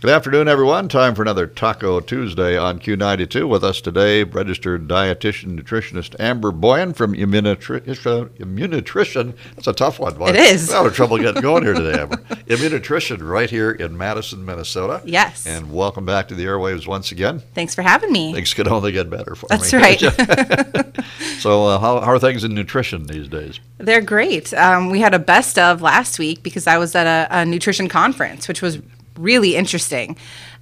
Good afternoon, everyone. Time for another Taco Tuesday on Q92. With us today, registered dietitian nutritionist Amber Boyan from Immunitrition. That's a tough one. It is. We're having trouble getting going here today, Amber. Immunitrition right here in Madison, Minnesota. Yes. And welcome back to the airwaves once again. Thanks for having me. Things could only get better for That's me. right. So how are things in nutrition these days? They're great. We had a best of last week because I was at a nutrition conference, which was really interesting,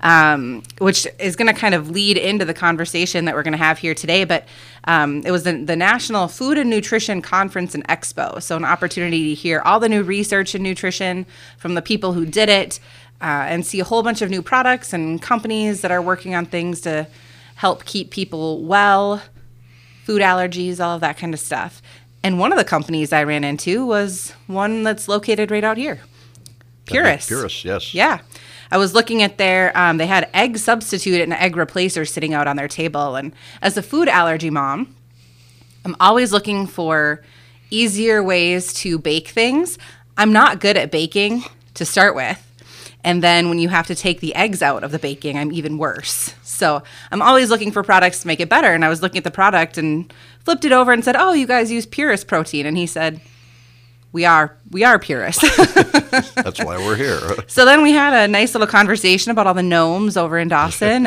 which is going to kind of lead into the conversation that we're going to have here today. But it was the National Food and Nutrition Conference and Expo. So an opportunity to hear all the new research in nutrition from the people who did it and see a whole bunch of new products and companies that are working on things to help keep people well, food allergies, all of that kind of stuff. And one of the companies I ran into was one that's located right out here. Purus. Purus, yes. Yeah. I was looking at their, they had egg substitute and egg replacer sitting out on their table. And as a food allergy mom, I'm always looking for easier ways to bake things. I'm not good at baking to start with. And then when you have to take the eggs out of the baking, I'm even worse. So I'm always looking for products to make it better. And I was looking at the product and flipped it over and said, "Oh, you guys use Purus protein." And he said, We are Purus. That's why we're here. So then we had a nice little conversation about all the gnomes over in Dawson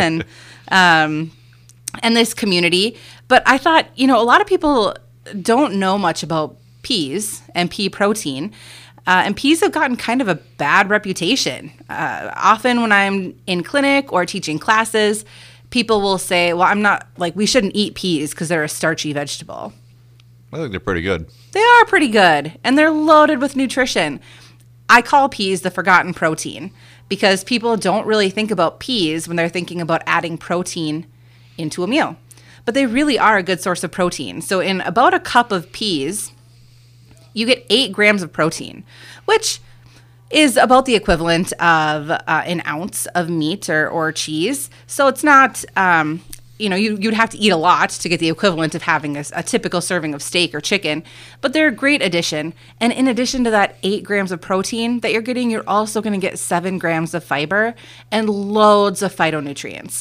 and this community. But I thought, a lot of people don't know much about peas and pea protein. And peas have gotten kind of a bad reputation. Often when I'm in clinic or teaching classes, people will say, well, we shouldn't eat peas because they're a starchy vegetable. I think they're pretty good. They are pretty good, and they're loaded with nutrition. I call peas the forgotten protein because people don't really think about peas when they're thinking about adding protein into a meal. But they really are a good source of protein. So in about a cup of peas, you get 8 grams of protein, which is about the equivalent of an ounce of meat or cheese. So it's not... you'd have to eat a lot to get the equivalent of having a typical serving of steak or chicken, but they're a great addition. And in addition to that 8 grams of protein that you're getting, you're also going to get 7 grams of fiber and loads of phytonutrients.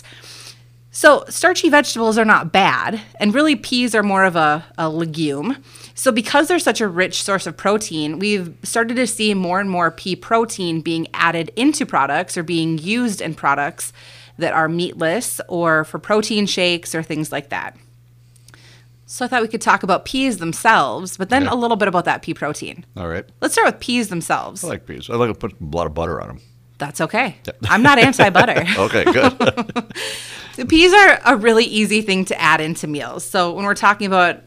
So starchy vegetables are not bad, and really peas are more of a legume. So because they're such a rich source of protein, we've started to see more and more pea protein being added into products or being used in products that are meatless or for protein shakes or things like that. So I thought we could talk about peas themselves, but then a little bit about that pea protein. All right. Let's start with peas themselves. I like peas. I like to put a lot of butter on them. That's okay. I'm not anti-butter. Okay, good. The peas are a really easy thing to add into meals. So when we're talking about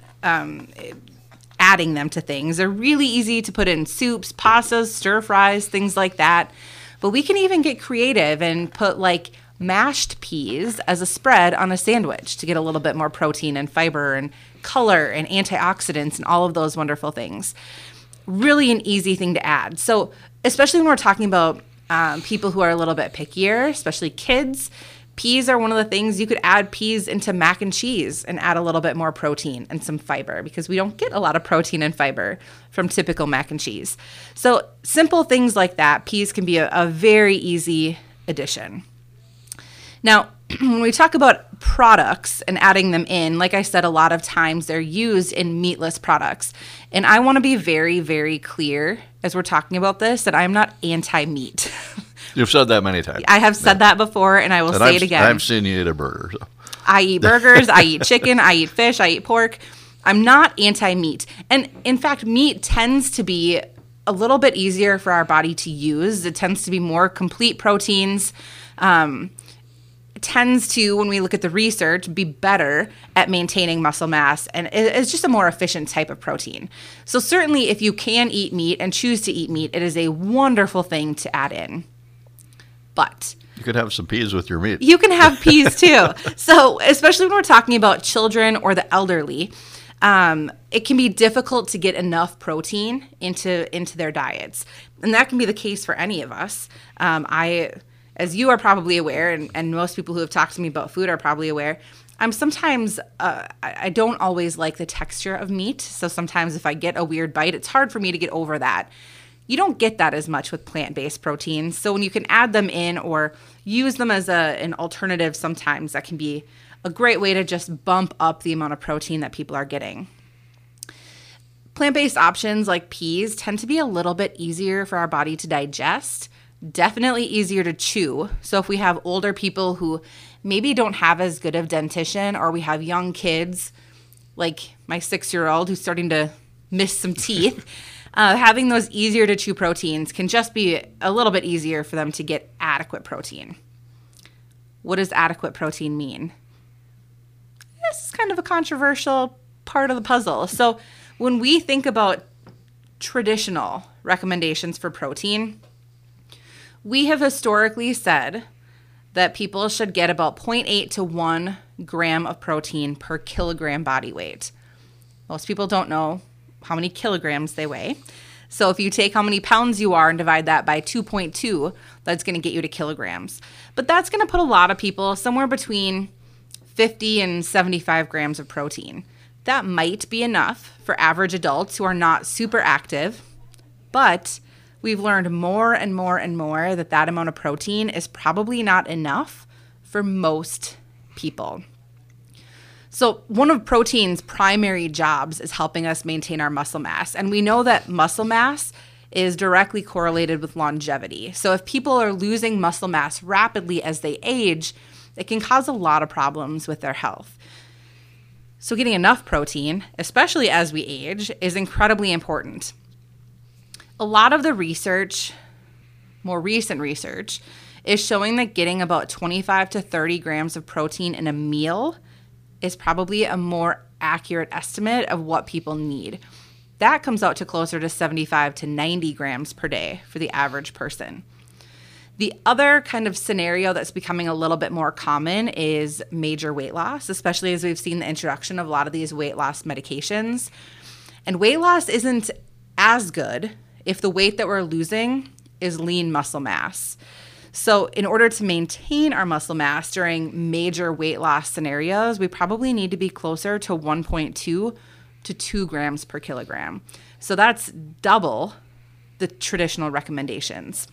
adding them to things, they're really easy to put in soups, pastas, stir fries, things like that. But we can even get creative and put mashed peas as a spread on a sandwich to get a little bit more protein and fiber and color and antioxidants and all of those wonderful things. Really an easy thing to add. So especially when we're talking about people who are a little bit pickier, especially kids, peas are one of the things. You could add peas into mac and cheese and add a little bit more protein and some fiber because we don't get a lot of protein and fiber from typical mac and cheese. So simple things like that, peas can be a very easy addition. Now, when we talk about products and adding them in, like I said, a lot of times they're used in meatless products. And I want to be very, very clear as we're talking about this that I'm not anti-meat. You've said that many times. I have said that before, and I will say it again. I've seen you eat a burger. So. I eat burgers, I eat chicken, I eat fish, I eat pork. I'm not anti-meat. And in fact, meat tends to be a little bit easier for our body to use. It tends to be more complete proteins. Tends to, when we look at the research, be better at maintaining muscle mass, and it's just a more efficient type of protein. So certainly if you can eat meat and choose to eat meat, it is a wonderful thing to add in. But you could have some peas with your meat. You can have peas too. So especially when we're talking about children or the elderly, it can be difficult to get enough protein into their diets. And that can be the case for any of us. As you are probably aware, and most people who have talked to me about food are probably aware, I'm sometimes, I don't always like the texture of meat. So sometimes if I get a weird bite, it's hard for me to get over that. You don't get that as much with plant-based proteins. So when you can add them in or use them as an alternative sometimes. That can be a great way to just bump up the amount of protein that people are getting. Plant-based options like peas tend to be a little bit easier for our body to digest, definitely easier to chew. So if we have older people who maybe don't have as good of dentition, or we have young kids like my 6-year-old who's starting to miss some teeth, having those easier to chew proteins can just be a little bit easier for them to get adequate protein. What does adequate protein mean? This is kind of a controversial part of the puzzle. So when we think about traditional recommendations for protein, we have historically said that people should get about 0.8 to 1 gram of protein per kilogram body weight. Most people don't know how many kilograms they weigh. So if you take how many pounds you are and divide that by 2.2, that's going to get you to kilograms. But that's going to put a lot of people somewhere between 50 and 75 grams of protein. That might be enough for average adults who are not super active, but we've learned more and more and more that that amount of protein is probably not enough for most people. So one of protein's primary jobs is helping us maintain our muscle mass. And we know that muscle mass is directly correlated with longevity. So if people are losing muscle mass rapidly as they age, it can cause a lot of problems with their health. So getting enough protein, especially as we age, is incredibly important. A lot of the research, more recent research, is showing that getting about 25 to 30 grams of protein in a meal is probably a more accurate estimate of what people need. That comes out to closer to 75 to 90 grams per day for the average person. The other kind of scenario that's becoming a little bit more common is major weight loss, especially as we've seen the introduction of a lot of these weight loss medications. And weight loss isn't as good if the weight that we're losing is lean muscle mass. So in order to maintain our muscle mass during major weight loss scenarios, we probably need to be closer to 1.2 to 2 grams per kilogram. So that's double the traditional recommendations.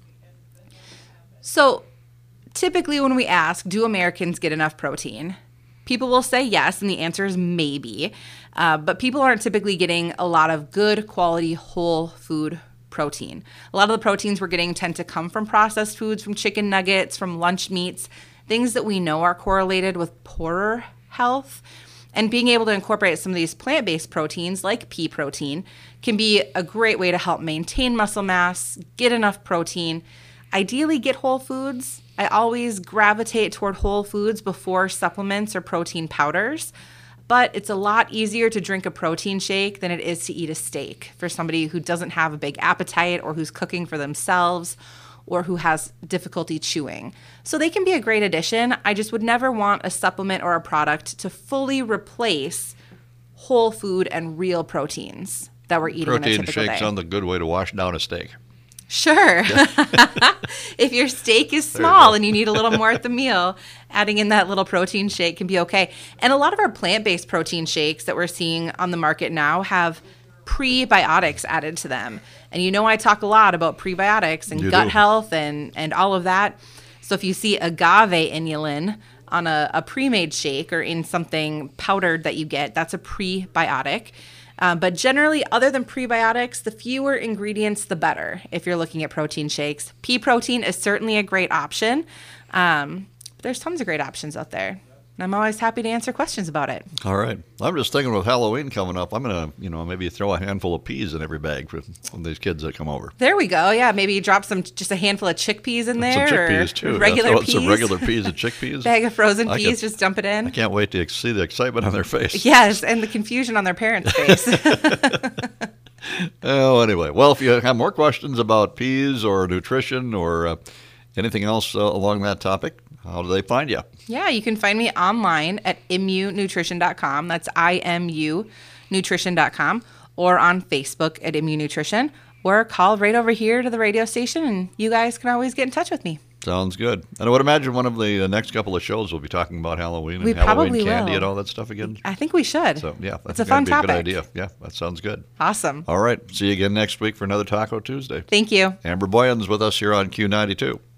So typically when we ask, do Americans get enough protein? People will say yes, and the answer is maybe. But people aren't typically getting a lot of good quality whole food protein. A lot of the proteins we're getting tend to come from processed foods, from chicken nuggets, from lunch meats, things that we know are correlated with poorer health. And being able to incorporate some of these plant-based proteins like pea protein can be a great way to help maintain muscle mass, get enough protein. Ideally, get whole foods. I always gravitate toward whole foods before supplements or protein powders, but it's a lot easier to drink a protein shake than it is to eat a steak for somebody who doesn't have a big appetite or who's cooking for themselves or who has difficulty chewing. So they can be a great addition. I just would never want a supplement or a product to fully replace whole food and real proteins that we're eating in a typical day. Protein shakes sound a good way to wash down a steak. Sure. If your steak is small and you need a little more at the meal, adding in that little protein shake can be okay. And a lot of our plant-based protein shakes that we're seeing on the market now have prebiotics added to them. And you know I talk a lot about prebiotics and gut health and all of that. So if you see agave inulin on a pre-made shake or in something powdered that you get, that's a prebiotic. But generally, other than prebiotics, the fewer ingredients, the better if you're looking at protein shakes. Pea protein is certainly a great option. But there's tons of great options out there. And I'm always happy to answer questions about it. All right. I'm just thinking with Halloween coming up, I'm going to, maybe throw a handful of peas in every bag for these kids that come over. There we go. Yeah, maybe you drop just a handful of chickpeas in there. Some chickpeas, too. Regular peas. Some regular peas and chickpeas. Bag of frozen peas, just dump it in. I can't wait to see the excitement on their face. Yes, and the confusion on their parents' face. Oh, anyway. Well, if you have more questions about peas or nutrition or anything else along that topic, how do they find you? Yeah, you can find me online at immunutrition.com. That's IMU nutrition.com, or on Facebook at Immu Nutrition, or call right over here to the radio station, and you guys can always get in touch with me. Sounds good. And I would imagine one of the next couple of shows we'll be talking about Halloween and we Halloween candy will. And all that stuff again. I think we should. So, yeah, it's a fun topic. Good idea. Yeah, that sounds good. Awesome. All right. See you again next week for another Taco Tuesday. Thank you. Amber Boyan's with us here on Q92.